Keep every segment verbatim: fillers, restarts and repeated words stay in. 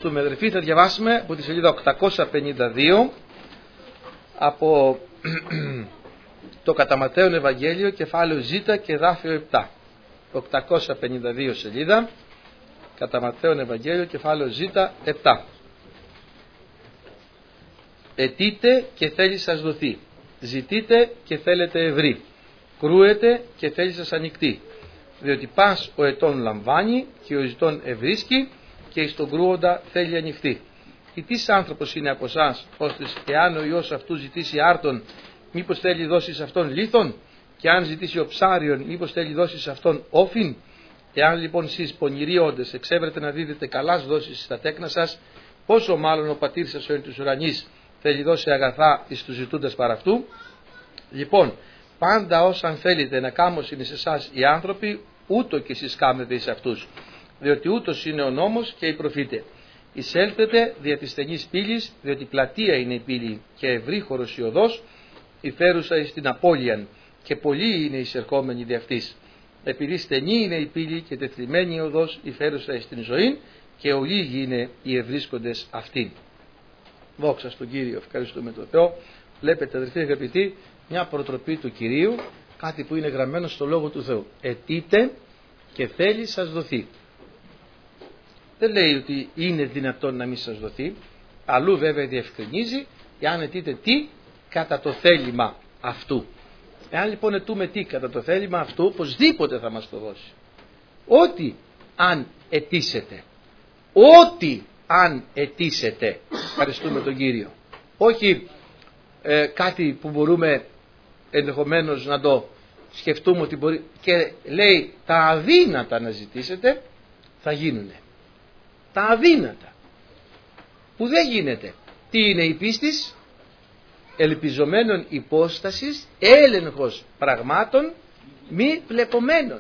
Του Μεδρεφή θα διαβάσουμε από τη σελίδα οκτακόσια πενήντα δύο από το κατά Ματθαίον Ευαγγέλιο, κεφάλαιο Ζ και εδάφιο επτά. οκτακόσια πενήντα δύο σελίδα, κατά Ματθαίον Ευαγγέλιο, κεφάλαιο Ζ επτά. Αιτείτε και θέλει σας δοθεί, ζητείτε και θέλετε ευρύ, κρούετε και θέλει σας ανοιχτεί, διότι πας ο ετών λαμβάνει και ο ζητών ευρίσκει και εις τον κρούοντα θέλει ανοιχτεί. Ή τι άνθρωπος είναι από εσάς, ώστε εάν ο Υιός αυτού ζητήσει άρτον, μήπως θέλει δώσει σε αυτόν λίθον, και αν ζητήσει ο ψάριον, μήπως θέλει δώσει σε αυτόν όφιν? Εάν λοιπόν εσείς πονηροί όντες εξέβρετε να δίδετε καλάς δόσεις στα τέκνα σας, πόσο μάλλον ο πατήρ σας ο εν τους ουρανείς θέλει δώσει αγαθά εις τους ζητούντας παρά αυτού. Λοιπόν, πάντα όσα αν θέλετε να κάμωσιν εις εσάς οι άνθρωποι, ούτω και εσείς κάμετε εις αυτούς, διότι ούτως είναι ο νόμος και οι προφήτε. Εισέλθετε δια της στενής πύλης, διότι πλατεία είναι η πύλη και ευρύχωρος η οδός, η φέρουσα εις την απώλειαν, και πολλοί είναι οι εισερχόμενοι δι' αυτής. Επειδή στενή είναι η πύλη και τεθλιμμένη η οδός, η φέρουσα εις την ζωή, και ολίγοι είναι οι ευρίσκοντες αυτήν. Δόξα στον Κύριο, ευχαριστούμε τον Θεό. Βλέπετε, αδελφοί αγαπητοί, μια προτροπή του Κυρίου, κάτι που είναι γραμμένο στο Λόγο του Θεού. Αιτείτε και θέλει σας δοθεί. Δεν λέει ότι είναι δυνατόν να μην σας δοθεί. Αλλού βέβαια διευκρινίζει, εάν αιτείτε τι κατά το θέλημα αυτού. Εάν λοιπόν αιτούμε τι κατά το θέλημα αυτού, οπωσδήποτε θα μας το δώσει. Ό,τι αν αιτήσετε, ό,τι αν αιτήσετε, ευχαριστούμε τον Κύριο. Όχι ε, κάτι που μπορούμε ενδεχομένως να το σκεφτούμε ότι μπορεί, και λέει τα αδύνατα να ζητήσετε, θα γίνουνε. Τα αδύνατα που δεν γίνεται. Τι είναι η πίστης? Ελπιζομένων υπόστασης, έλεγχος πραγμάτων μη βλεπομένων.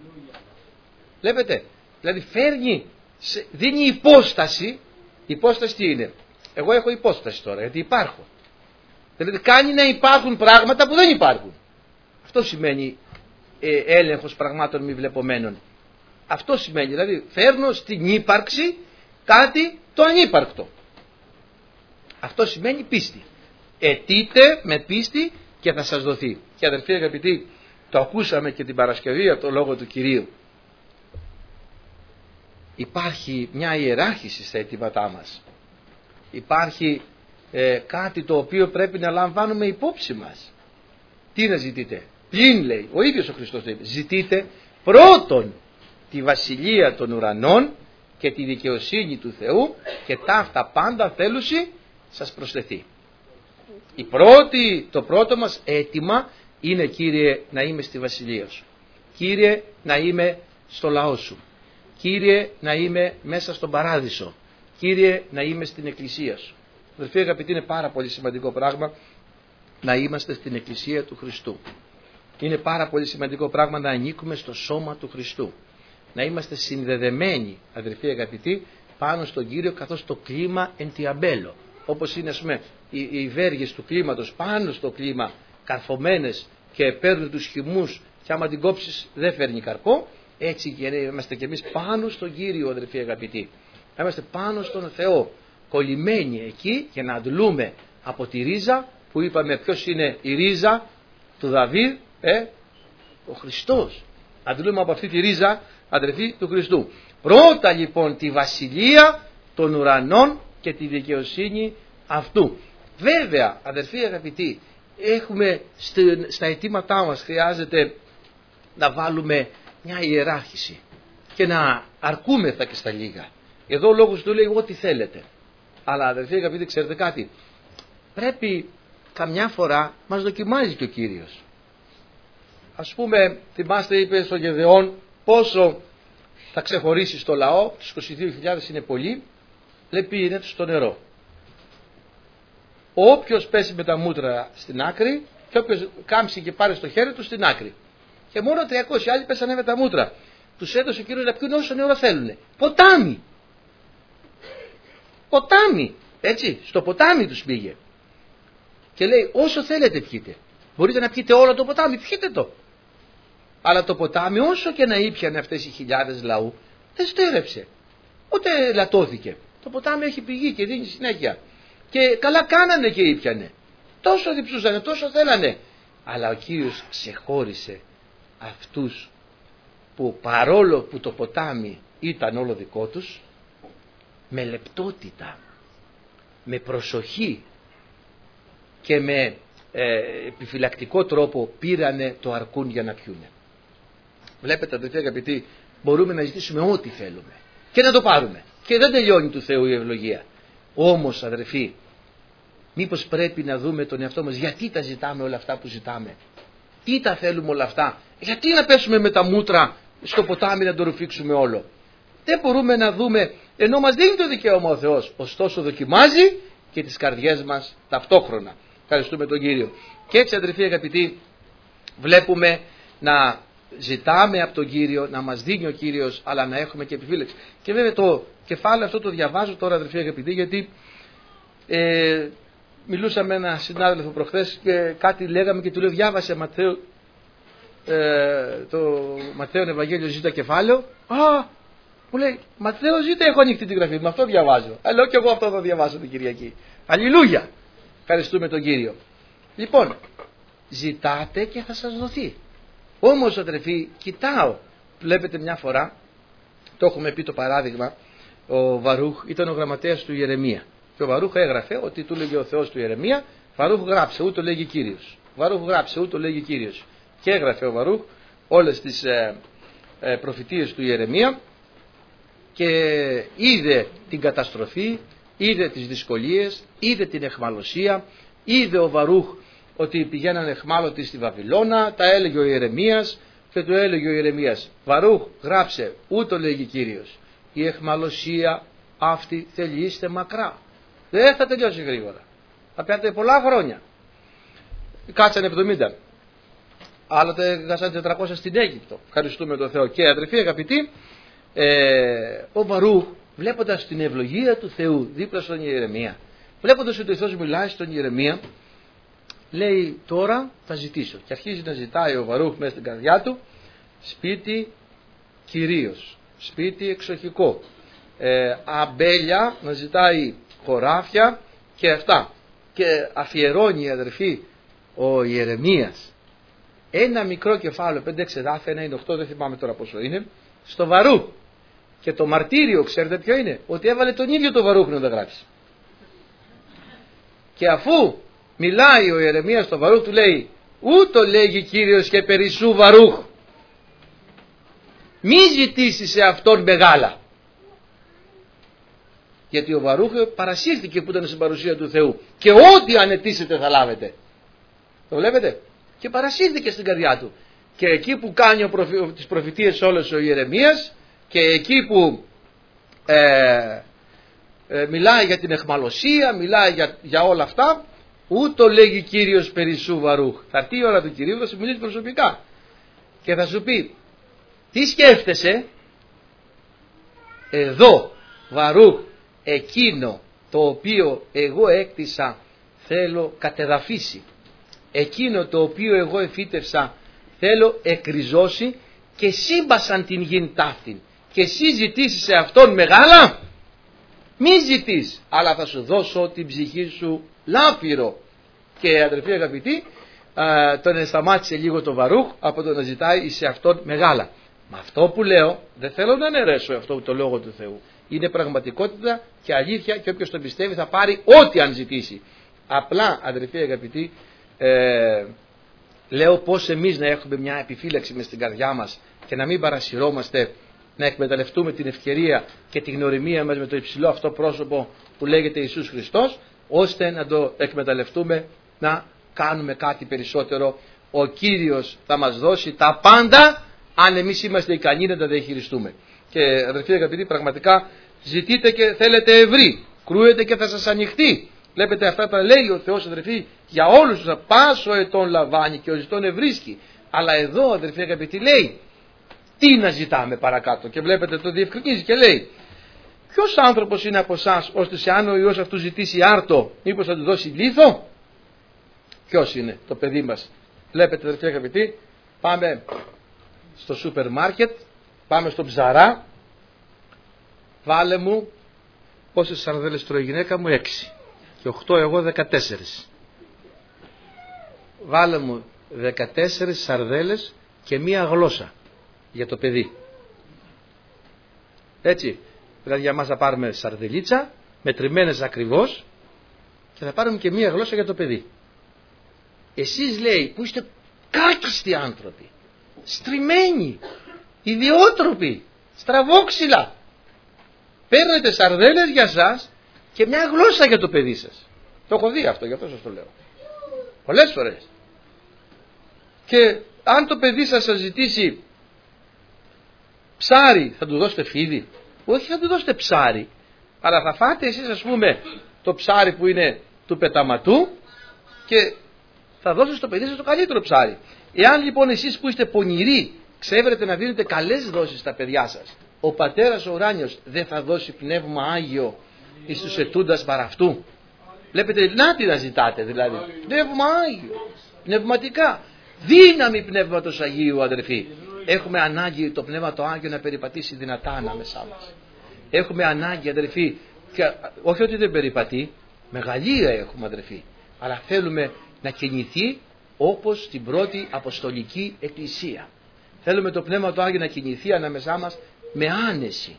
Βλέπετε, δηλαδή φέρνει, δίνει υπόσταση. Υπόσταση τι είναι? Εγώ έχω υπόσταση τώρα γιατί υπάρχω. Δηλαδή κάνει να υπάρχουν πράγματα που δεν υπάρχουν. Αυτό σημαίνει ε, έλεγχος πραγμάτων μη βλεπομένων. Αυτό σημαίνει, δηλαδή φέρνω στην ύπαρξη κάτι το ανύπαρκτο. Αυτό σημαίνει πίστη. Αιτείτε με πίστη και θα σας δοθεί. Και αδελφοί αγαπητοί, το ακούσαμε και την Παρασκευή από το Λόγο του Κυρίου. Υπάρχει μια ιεράρχηση στα αιτήματά μας. Υπάρχει ε, κάτι το οποίο πρέπει να λαμβάνουμε υπόψη μας. Τι να ζητείτε? Πλην, λέει ο ίδιος ο Χριστός, λέει, ζητείτε πρώτον τη βασιλεία των ουρανών και τη δικαιοσύνη του Θεού, και ταύτα πάντα θέλουσι σας προσθεθεί. Η πρώτη, το πρώτο μας αίτημα είναι, Κύριε, να είμαι στη βασιλεία σου. Κύριε, να είμαι στο λαό σου. Κύριε, να είμαι μέσα στον παράδεισο. Κύριε, να είμαι στην εκκλησία σου. Αδελφοί αγαπητοί, είναι πάρα πολύ σημαντικό πράγμα να είμαστε στην εκκλησία του Χριστού. Είναι πάρα πολύ σημαντικό πράγμα να ανήκουμε στο σώμα του Χριστού. Να είμαστε συνδεδεμένοι, αδελφοί αγαπητοί, πάνω στον Κύριο, καθώς το κλίμα εν τη αμπέλο. Όπως είναι, ας πούμε, οι, οι βέργες του κλίματος πάνω στο κλίμα καρφωμένες και παίρνουν τους χυμούς, και άμα την κόψεις δεν φέρνει καρπό. Έτσι και είμαστε κι εμείς πάνω στον Κύριο, αδελφοί αγαπητοί. Να είμαστε πάνω στον Θεό, κολλημένοι εκεί, και να αντλούμε από τη ρίζα που είπαμε ποιος είναι η ρίζα του Δαβίδ, ε, ο Χριστός. Αντλούμε από αυτή τη ρίζα, αδελφοί, του Χριστού. Πρώτα λοιπόν τη βασιλεία των ουρανών και τη δικαιοσύνη αυτού. Βέβαια, αδελφοί αγαπητοί, έχουμε στα αιτήματά μας, χρειάζεται να βάλουμε μια ιεράρχηση και να αρκούμεθα και στα λίγα. Εδώ ο λόγος του λέει ό,τι θέλετε. Αλλά αδελφοί αγαπητοί, ξέρετε κάτι? Πρέπει καμιά φορά μας δοκιμάζει και ο Κύριος. Ας πούμε, θυμάστε, είπε στον Γεδεών πόσο θα ξεχωρίσει στο λαό, τους είκοσι δύο χιλιάδες είναι πολλοί, λέει πήγαινε στο νερό. Όποιος πέσει με τα μούτρα στην άκρη και όποιος κάμψει και πάρει στο χέρι του στην άκρη. Και μόνο τριακόσιοι άλλοι πέσανε με τα μούτρα. Τους έδωσε ο Κύριος να πιούν όσο νερό θέλουν. Ποτάμι. Ποτάμι. Έτσι, στο ποτάμι τους πήγε. Και λέει όσο θέλετε πιείτε. Μπορείτε να πιείτε όλο το ποτάμι, πιείτε το. Αλλά το ποτάμι όσο και να ήπιανε αυτές οι χιλιάδες λαού, δεν στέρεψε. Ούτε λατώθηκε. Το ποτάμι έχει πηγή και δίνει συνέχεια. Και καλά κάνανε και ήπιανε. Τόσο διψούσανε, τόσο θέλανε. Αλλά ο Κύριος ξεχώρισε αυτούς που παρόλο που το ποτάμι ήταν όλο δικό τους, με λεπτότητα, με προσοχή και με ε, επιφυλακτικό τρόπο πήρανε το αρκούν για να πιούνε. Βλέπετε αδελφοί αγαπητοί, μπορούμε να ζητήσουμε ό,τι θέλουμε και να το πάρουμε και δεν τελειώνει του Θεού η ευλογία. Όμως αδελφοί, μήπως πρέπει να δούμε τον εαυτό μας, γιατί τα ζητάμε όλα αυτά που ζητάμε, τι τα θέλουμε όλα αυτά, γιατί να πέσουμε με τα μούτρα στο ποτάμι να το ρουφήξουμε όλο. Δεν μπορούμε να δούμε, ενώ μας δίνει το δικαίωμα ο Θεός, ωστόσο δοκιμάζει και τις καρδιές μας ταυτόχρονα. Ευχαριστούμε τον Κύριο. Και έτσι αδελφοί αγαπητοί, βλέπουμε να ζητάμε από τον Κύριο, να μας δίνει ο Κύριος, αλλά να έχουμε και επιφύλαξη. Και βέβαια το κεφάλαιο αυτό το διαβάζω τώρα αδελφοί αγαπητοί, γιατί ε, μιλούσαμε με έναν συνάδελφο προχθές και κάτι λέγαμε και του λέω διάβασε Ματθαίο, ε, το Ματθαίο Ευαγγέλιο ζήτα κεφάλαιο. Α, μου λέει Ματθαίο ζήτα, έχω ανοιχτή την γραφή, με αυτό διαβάζω. Α, λέω και εγώ αυτό θα διαβάσω την Κυριακή. Αλληλούια. Ευχαριστούμε τον Κύριο. Λοιπόν, ζητάτε και θα σας δοθεί. Όμως αδελφοί, κοιτάω, βλέπετε μια φορά, το έχουμε πει το παράδειγμα, ο Βαρούχ ήταν ο γραμματέας του Ιερεμία. Και ο Βαρούχ έγραφε ότι του λέγει ο Θεός του Ιερεμία, Βαρούχ γράψε, ούτω λέγει Κύριος. Βαρούχ γράψε, ούτω λέγει Κύριος. Και έγραφε ο Βαρούχ όλες τις ε, ε, προφητείες του Ιερεμία και είδε την καταστροφή, είδε τις δυσκολίες, είδε την εχμαλωσία, είδε ο Βαρούχ ότι πηγαίνανε εχμάλωτοι στη Βαβυλώνα, τα έλεγε ο Ιερεμίας και του έλεγε ο Ιερεμίας, Βαρούχ γράψε, ούτω λέγει Κύριος, η εχμαλωσία αυτή θελήστε μακρά. Δεν θα τελειώσει γρήγορα. Θα πιάνετε πολλά χρόνια. Κάτσανε εβδομήντα. Άλλοτε κάτσανε τετρακόσια στην Αίγυπτο. Ευχαριστούμε τον Θεό. Και αδερφοί αγαπητοί, ε, ο Βαρούχ βλέποντας την ευλογία του Θεού δίπλα στον Ιερεμία, βλέποντας ότι ο Θεός μιλάει στον Ιερεμία, λέει τώρα θα ζητήσω. Και αρχίζει να ζητάει ο Βαρούχ μέσα στην καρδιά του σπίτι κυρίως, σπίτι εξοχικό, ε, αμπέλια, να ζητάει χωράφια και αυτά. Και αφιερώνει αδερφοί ο Ιερεμίας ένα μικρό κεφάλαιο, πέντε έξι εδάφια, ένα είναι οκτώ, δεν θυμάμαι τώρα πόσο είναι, στο Βαρούχ. Και το μαρτύριο ξέρετε ποιο είναι, ότι έβαλε τον ίδιο το Βαρούχ να τα γράψει. Και αφού μιλάει ο Ιερεμίας στο Βαρούχ, του λέει ούτω λέγει Κύριος και περισσού Βαρούχ, μη ζητήσεις σε αυτόν μεγάλα. Γιατί ο Βαρούχ παρασύρθηκε που ήταν στην παρουσία του Θεού και ό,τι ανετήσετε θα λάβετε. Το βλέπετε, και παρασύρθηκε στην καρδιά του. Και εκεί που κάνει ο προφη... τις προφητείες όλες ο Ιερεμίας, και εκεί που ε, ε, μιλάει για την εχμαλωσία, μιλάει για, για όλα αυτά, ούτω λέγει Κύριος περισσού Βαρούχ. Θα έρθει η ώρα του Κυρίου, θα σου μιλήσει προσωπικά και θα σου πει τι σκέφτεσαι εδώ Βαρούχ, εκείνο το οποίο εγώ έκτισα θέλω κατεδαφίσει, εκείνο το οποίο εγώ εφύτευσα θέλω εκριζώσει, και σύμπασαν την γην ταύτην, και εσύ ζητήσεις σε αυτόν μεγάλα, μη ζητείς, αλλά θα σου δώσω την ψυχή σου λάπυρο. Και αδερφοί αγαπητοί, α, τον σταμάτησε λίγο το Βαρούχ από το να ζητάει σε αυτόν μεγάλα. Με αυτό που λέω δεν θέλω να αναιρέσω αυτό το λόγο του Θεού, είναι πραγματικότητα και αλήθεια, και όποιος το πιστεύει θα πάρει ό,τι αν ζητήσει. Απλά αδερφοί αγαπητοί, ε, λέω πως εμείς να έχουμε μια επιφύλαξη μες στην καρδιά μας και να μην παρασυρώμαστε, να εκμεταλλευτούμε την ευκαιρία και την γνωριμία μας με το υψηλό αυτό πρόσωπο που λέγεται Ιησούς Χριστός, ώστε να το εκμεταλλευτούμε να κάνουμε κάτι περισσότερο. Ο Κύριος θα μας δώσει τα πάντα αν εμείς είμαστε ικανοί να τα διαχειριστούμε. Και αδερφοί αγαπητοί, πραγματικά ζητείτε και θέλετε ευρύ, κρούετε και θα σας ανοιχτεί. Βλέπετε αυτά τα λέει ο Θεός αδερφοί για όλους τους, πάσο ετών λαμβάνει και ο ζητών ευρίσκει. Αλλά εδώ αδερφοί αγαπητοί λέει τι να ζητάμε παρακάτω, και βλέπετε το διευκρινίζει και λέει ποιος άνθρωπος είναι από εσάς ώστε σε αν ο Υιός αυτού ζητήσει άρτο μήπως θα του δώσει λίθο? Ποιος είναι το παιδί μας? Βλέπετε αδερφοί αγαπητοί, πάμε στο σούπερ μάρκετ, πάμε στο ψαρά, βάλε μου πόσες σαρδέλες τρώει η γυναίκα μου? Έξι. Και οχτώ εγώ δεκατέσσερις. Βάλε μου δεκατέσσερις σαρδέλες και μία γλώσσα για το παιδί. Έτσι. Δηλαδή για μας θα πάρουμε σαρδελίτσα, μετρημένες ακριβώς, και θα πάρουμε και μία γλώσσα για το παιδί. Εσείς, λέει, που είστε κάκιστοι άνθρωποι, στριμμένοι, ιδιότροποι, στραβόξυλα, παίρνετε σαρδέλες για σας και μια γλώσσα για το παιδί σας. Το έχω δει αυτό, γι' αυτό σας το λέω. Πολλές φορές. Και αν το παιδί σας σας ζητήσει ψάρι, θα του δώσετε φίδι? Όχι, θα του δώσετε ψάρι. Αλλά θα φάτε εσείς, ας πούμε, το ψάρι που είναι του πεταματού και θα δώσετε στο παιδί σας το καλύτερο ψάρι. Εάν λοιπόν εσείς που είστε πονηροί ξέρετε να δίνετε καλές δόσεις στα παιδιά σας, ο Πατέρας ο Ουράνιος δεν θα δώσει πνεύμα Άγιο εις τους ετούντας παρά αυτού? Βλέπετε, να τι να ζητάτε δηλαδή. Πνεύμα Άγιο, πνευματικά. Δύναμη Πνεύματος Αγίου, αδερφοί. Έχουμε ανάγκη το Πνεύμα το Άγιο να περιπατήσει δυνατά ανάμεσά μας. Έχουμε ανάγκη, αδερφοί, και όχι ότι δεν περιπατεί, μεγαλεία έχουμε, αδερφοί, αλλά θέλουμε να κινηθεί όπως στην πρώτη Αποστολική Εκκλησία. Θέλουμε το Πνεύμα το Άγιο να κινηθεί ανάμεσά μας με άνεση.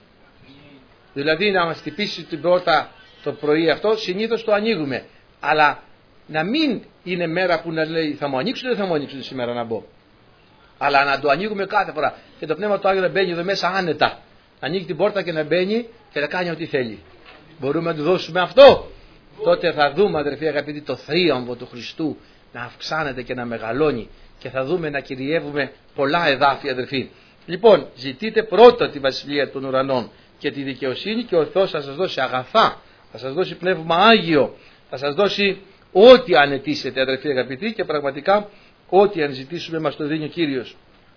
Δηλαδή να μας χτυπήσει την πόρτα το πρωί αυτό, συνήθως το ανοίγουμε. Αλλά να μην είναι μέρα που να λέει θα μου ανοίξουν ή δεν θα μου ανοίξουν σήμερα να μπω. Αλλά να το ανοίγουμε κάθε φορά. Και το Πνεύμα το Άγιο να μπαίνει εδώ μέσα άνετα. Να ανοίγει την πόρτα και να μπαίνει και να κάνει ό,τι θέλει. Μπορούμε να του δώσουμε αυτό? Τότε θα δούμε, αδερφοί αγαπητοί, το θρίαμβο του Χριστού να αυξάνεται και να μεγαλώνει. Και θα δούμε να κυριεύουμε πολλά εδάφια, αδερφοί. Λοιπόν, ζητείτε πρώτα τη Βασιλεία των Ουρανών και τη δικαιοσύνη και ο Θεός θα σας δώσει αγαθά, θα σας δώσει Πνεύμα Άγιο, θα σας δώσει ό,τι αν αιτήσετε, αδερφοί αγαπητοί, και πραγματικά ό,τι αν ζητήσουμε μας το δίνει ο Κύριος.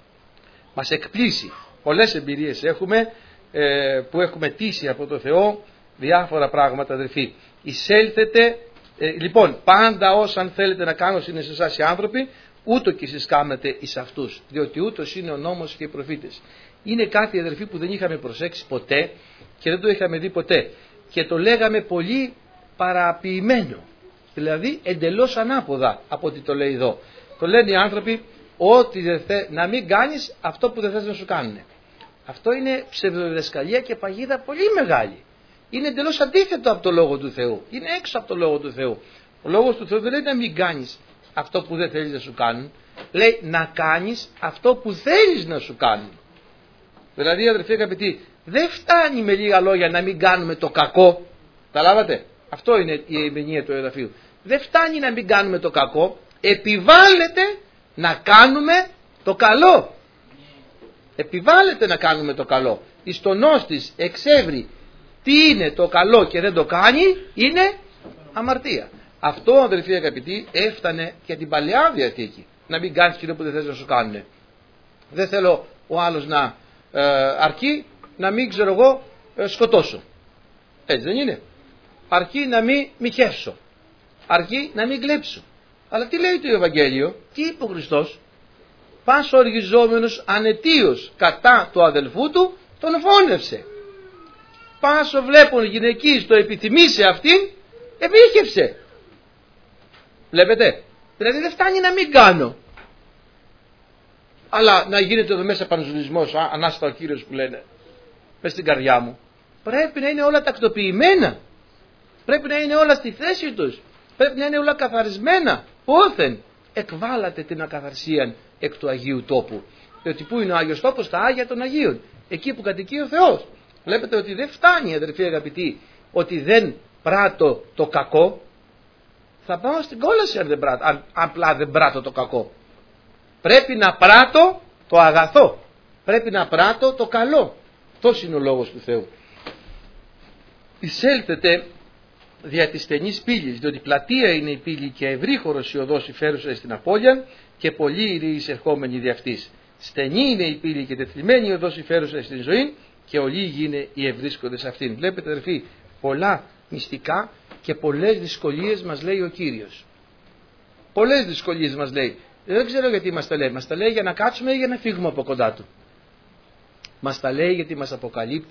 Μας εκπλήσει. Πολλές εμπειρίες έχουμε ε, που έχουμε τύσει από το Θεό διάφορα πράγματα, αδερφοί. Εισέλθετε, ε, λοιπόν, πάντα όσα αν θέλετε να κάνω είναι σε εσάς οι άνθρωποι, ούτω και εσείς κάνετε εις αυτούς, διότι ούτως είναι ο νόμος και οι προφήτες. Είναι κάτι, αδερφοί, που δεν είχαμε προσέξει ποτέ και δεν το είχαμε δει ποτέ και το λέγαμε πολύ παραποιημένο, δηλαδή εντελώς ανάποδα από ό,τι το λέει εδώ. Το λένε οι άνθρωποι ότι δεν θε, να μην κάνεις αυτό που δεν θες να σου κάνουν. Αυτό είναι ψευδοδιδασκαλία και παγίδα πολύ μεγάλη. Είναι εντελώς αντίθετο από το Λόγο του Θεού. Είναι έξω από το Λόγο του Θεού. Ο Λόγος του Θεού δεν λέει να μην κάνεις αυτό που δεν θέλεις να σου κάνουν. Λέει να κάνεις αυτό που θέλεις να σου κάνουν. Δηλαδή, αδερφοί αγαπητοί, δεν φτάνει με λίγα λόγια να μην κάνουμε το κακό. Τα λάβατε? Αυτό είναι η ερμηνεία του εδαφίου. Δεν φτάνει να μην κάνουμε το κακό. Επιβάλλεται να κάνουμε το καλό. Επιβάλλεται να κάνουμε το καλό. Εις το νόστης εξεύρει τι είναι το καλό και δεν το κάνει, είναι αμαρτία. Αυτό, αδελφοί αγαπητοί, έφτανε και την Παλαιά Διαθήκη. Να μην κάνεις εκείνο που δεν θες να σου κάνουν. Δεν θέλω ο άλλος να ε, αρκεί να μην, ξέρω εγώ, ε, σκοτώσω. Έτσι δεν είναι? Αρκεί να μην μοιχεύσω. Αρκεί να μην κλέψω. Αλλά τι λέει το Ευαγγέλιο? Τι είπε ο Χριστός? Πας οργιζόμενος ανετίος κατά του αδελφού του, τον φώνευσε. Πάσο βλέπουν γυναικείς το επιθυμήσε αυτήν, εμίχευσε. Βλέπετε? Δηλαδή δεν φτάνει να μην κάνω, αλλά να γίνεται εδώ μέσα πανζουλισμός, ανάστα ο Κύριος που λένε, μες στην καρδιά μου. Πρέπει να είναι όλα τακτοποιημένα. Πρέπει να είναι όλα στη θέση τους. Πρέπει να είναι όλα καθαρισμένα. Πόθεν εκβάλλατε την ακαθαρσία εκ του Αγίου Τόπου. Διότι πού είναι ο Άγιος Τόπος? Τα Άγια των Αγίων. Εκεί που κατοικεί ο Θεός. Βλέπετε ότι δεν φτάνει, αδερφοί αγαπητοί, ότι δεν πράττω το κακό. Θα πάω στην κόλαση αν, δεν πράττω, αν απλά δεν πράττω το κακό. Πρέπει να πράττω το αγαθό. Πρέπει να πράττω το καλό. Αυτός είναι ο λόγος του Θεού. Εισέλθετε δια της στενής πύλης, διότι πλατεία είναι η πύλη και ευρύχωρος η οδός υφέρουσα στην απώλεια και πολλοί είναι οι εισερχόμενοι δι' αυτής. Στενή είναι η πύλη και τεθλιμμένη η οδός υφέρουσα στην ζωή και ολίγοι είναι οι ευρίσκοντες αυτήν. Βλέπετε, αδερφοί, πολλά μυστικά και πολλές δυσκολίες μας λέει ο Κύριος. Πολλές δυσκολίες μας λέει. Δεν ξέρω γιατί μας τα λέει. Μας τα λέει για να κάτσουμε ή για να φύγουμε από κοντά του. Μας τα λέει γιατί μας αποκαλύπτει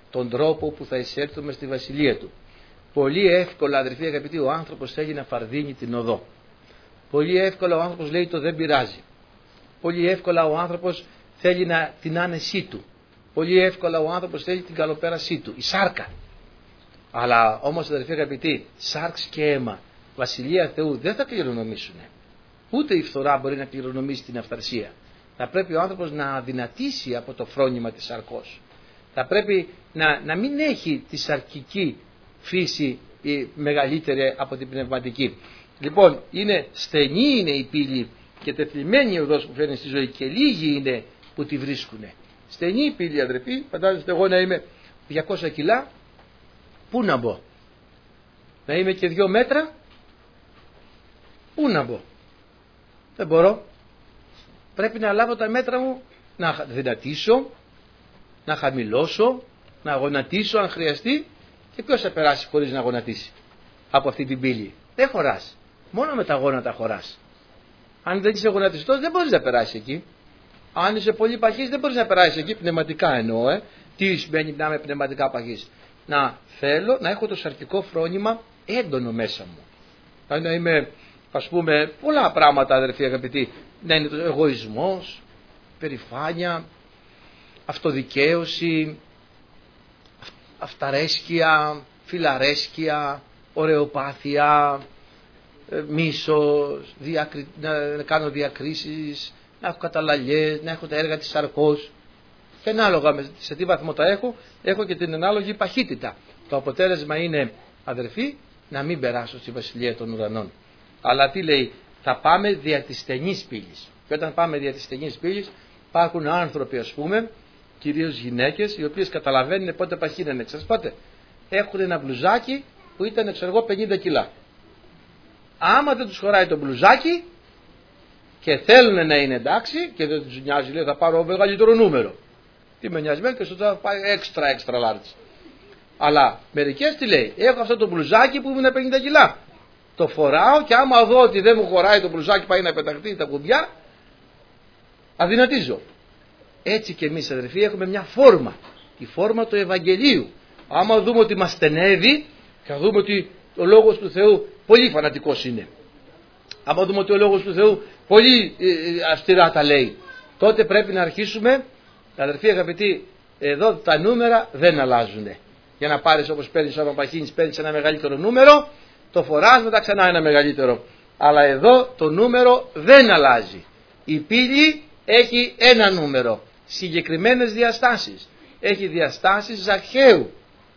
τον τρόπο που θα εισέλθουμε στη βασιλεία του. Πολύ εύκολα, αδερφοί αγαπητοί, ο άνθρωπος θέλει να φαρδίνει την οδό. Πολύ εύκολα ο άνθρωπος λέει το δεν πειράζει. Πολύ εύκολα ο άνθρωπος θέλει να, την άνεσή του. Πολύ εύκολα ο άνθρωπος θέλει την καλοπέρασή του, η σάρκα. Αλλά όμως, αδερφοί αγαπητοί, σάρξ και αίμα, βασιλεία Θεού δεν θα κληρονομήσουν. Ούτε η φθορά μπορεί να κληρονομήσει την αυθαρσία. Θα πρέπει ο άνθρωπος να αδυνατήσει από το φρόνημα της σαρκός. Θα πρέπει να, να μην έχει τη σαρκική φύση η μεγαλύτερη από την πνευματική. Λοιπόν, είναι στενή είναι η πύλη και τεθλιμμένη η οδός που φέρνει στη ζωή και λίγοι είναι που τη βρίσκουν. Στενή η πύλη, αδερφοί, φαντάζεστε εγώ να είμαι διακόσια κιλά, πού να μπω? Να είμαι και δύο μέτρα, πού να μπω? Δεν μπορώ. Πρέπει να λάβω τα μέτρα μου, να δυνατήσω, να χαμηλώσω, να γονατίσω αν χρειαστεί. Και ποιος θα περάσει χωρίς να γονατίσει από αυτή την πύλη? Δεν χωράς. Μόνο με τα γόνατα χωράς. Αν δεν είσαι γονατιστός δεν μπορείς να περάσεις εκεί. Αν είσαι πολύ παχής δεν μπορείς να περάσεις εκεί, πνευματικά εννοώ. Ε. Τι σημαίνει να είμαι πνευματικά παχής? Να θέλω να έχω το σαρκικό φρόνημα έντονο μέσα μου. Δηλαδή να είμαι, ας πούμε, πολλά πράγματα, αδερφοί αγαπητοί. Να είναι το εγωισμός, περηφάνεια, αυτοδικαίωση, αυταρέσκεια, φιλαρέσκεια, ωραιοπάθεια, μίσος, διακρι... να κάνω διακρίσεις, να έχω καταλαλιές, να έχω τα έργα της σαρκός. Και ανάλογα σε τι βαθμό τα έχω, έχω και την ανάλογη παχύτητα. Το αποτέλεσμα είναι, αδερφοί, να μην περάσω στη βασιλεία των ουρανών. Αλλά τι λέει? Θα πάμε δια της στενής πύλης. Και όταν πάμε δια της στενής πύλης, υπάρχουν άνθρωποι, ας πούμε, κυρίως γυναίκες, οι οποίες καταλαβαίνουν πότε παχύνανε. Ξέρεις πότε? Έχουν ένα μπλουζάκι που ήταν, ξέρω εγώ, πενήντα κιλά. Άμα δεν τους χωράει το μπλουζάκι και θέλουν να είναι εντάξει και δεν τους νοιάζει, λέει θα πάρω μεγαλύτερο νούμερο. Τι με νοιάζει, και στο θα πάει έξτρα έξτρα large. Αλλά μερικές τι λέει? Έχω αυτό το μπλουζάκι που είναι πενήντα κιλά. Το φοράω και άμα δω ότι δεν μου χωράει το μπλουζάκι, πάει να πεταχτεί τα κουμπιά, αδυνατίζω. Έτσι και εμείς, αδερφοί, έχουμε μια φόρμα. Η φόρμα του Ευαγγελίου. Άμα δούμε ότι μας στενεύει, θα δούμε ότι ο Λόγος του Θεού πολύ φανατικός είναι. Άμα δούμε ότι ο Λόγος του Θεού πολύ ε, αυστηρά τα λέει, τότε πρέπει να αρχίσουμε, αδερφοί αγαπητοί, εδώ τα νούμερα δεν αλλάζουν. Για να πάρεις όπως παίρνεις άμα παχύνεις, παίρνεις ένα μεγαλύτερο νούμερο, το φοράς μετά ξανά ένα μεγαλύτερο. Αλλά εδώ το νούμερο δεν αλλάζει. Η πύλη έχει ένα νούμερο, συγκεκριμένες διαστάσεις. Έχει διαστάσεις Ζαχαίου,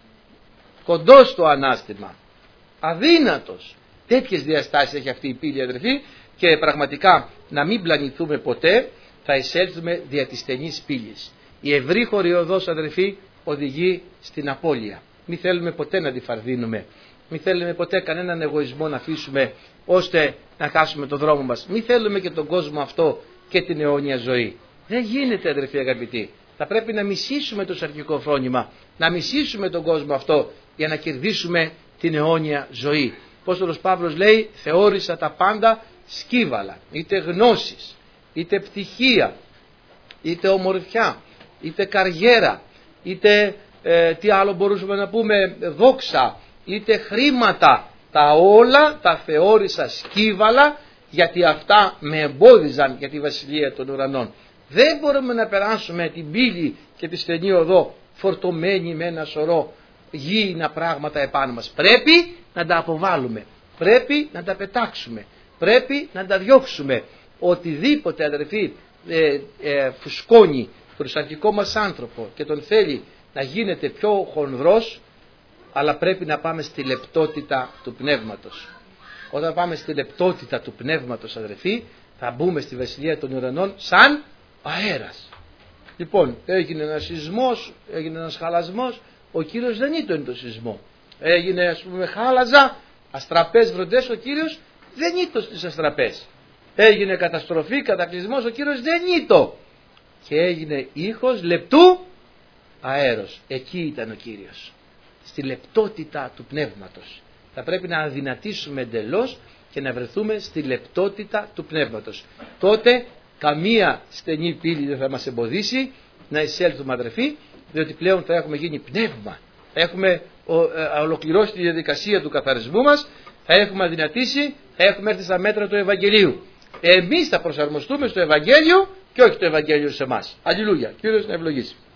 κοντός στο ανάστημα, αδύνατος. Τέτοιες διαστάσεις έχει αυτή η πύλη, αδερφοί, και πραγματικά να μην πλανηθούμε ποτέ, θα εισέλθουμε δια της στενής πύλης. Η ευρύχωρη οδός, αδερφοί, οδηγεί στην απώλεια. Μην θέλουμε ποτέ να τη φαρδίνουμε. Μην θέλουμε ποτέ κανέναν εγωισμό να αφήσουμε ώστε να χάσουμε τον δρόμο μας. Μην θέλουμε και τον κόσμο αυτό και την αιώνια ζωή. Δεν γίνεται, αδερφοί αγαπητοί. Θα πρέπει να μισήσουμε το σαρκικό φρόνημα, να μισήσουμε τον κόσμο αυτό για να κερδίσουμε την αιώνια ζωή. Ο Απόστολος Παύλος λέει, θεώρησα τα πάντα σκύβαλα, είτε γνώσεις, είτε πτυχία, είτε ομορφιά, είτε καριέρα, είτε ε, τι άλλο μπορούσαμε να πούμε, δόξα, είτε χρήματα. Τα όλα τα θεώρησα σκύβαλα, γιατί αυτά με εμπόδιζαν για τη βασιλεία των ουρανών. Δεν μπορούμε να περάσουμε την πύλη και τη στενή οδό φορτωμένοι με ένα σωρό γήινα πράγματα επάνω μας. Πρέπει να τα αποβάλουμε, πρέπει να τα πετάξουμε, πρέπει να τα διώξουμε. Οτιδήποτε, αδερφοί, ε, ε, φουσκώνει τον σαρκικό μας άνθρωπο και τον θέλει να γίνεται πιο χονδρός, αλλά πρέπει να πάμε στη λεπτότητα του πνεύματος. Όταν πάμε στη λεπτότητα του πνεύματος, αδερφοί, θα μπούμε στη βασιλεία των ουρανών σαν αέρας. Λοιπόν, έγινε ένας σεισμός, έγινε ένας χαλασμός, ο Κύριος δεν ήταν το σεισμό. Έγινε, ας πούμε, χάλαζα, αστραπές βροντές, ο Κύριος δεν ήταν στις αστραπές. Έγινε καταστροφή, κατακλυσμός, ο Κύριος δεν ήταν. Και έγινε ήχος λεπτού αέρος. Εκεί ήταν ο Κύριος. Στη λεπτότητα του πνεύματος. Θα πρέπει να αδυνατήσουμε εντελώς και να βρεθούμε στη λεπτότητα του πνεύματος. Τότε καμία στενή πύλη δεν θα μας εμποδίσει να εισέλθουμε, αδερφοί, διότι πλέον θα έχουμε γίνει πνεύμα. Έχουμε ολοκληρώσει τη διαδικασία του καθαρισμού μας, θα έχουμε αδυνατήσει, θα έχουμε έρθει στα μέτρα του Ευαγγελίου. Εμείς θα προσαρμοστούμε στο Ευαγγέλιο και όχι το Ευαγγέλιο σε εμάς. Αλληλούια. Κύριος να ευλογήσει.